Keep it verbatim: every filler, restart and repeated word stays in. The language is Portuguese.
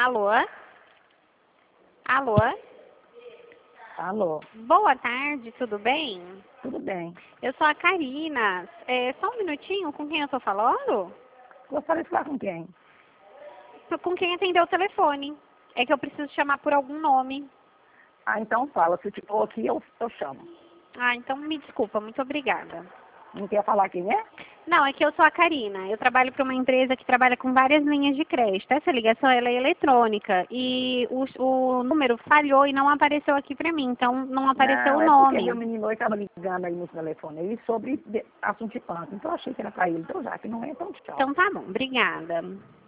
Alô? Alô? Alô, Boa tarde, tudo bem? tudo bem? Eu sou a Karina. É, só um minutinho, com quem eu tô falando? Gostaria de falar com quem? Com quem atendeu o telefone. É que eu preciso chamar por algum nome. Ah, então fala. Se for aqui, eu, eu chamo. Ah, então me desculpa, muito obrigada. Não quer falar quem é? Não, é que eu sou a Karina. Eu trabalho para uma empresa que trabalha com várias linhas de crédito. Essa ligação ela é eletrônica e o, o número falhou e não apareceu aqui para mim, então não apareceu Não, o é porque meu nome. menino estava ligando aí no telefone aí sobre de- assunto de banco. Então eu achei que era para ele. Então já que não é, então tchau. Então tá bom, obrigada.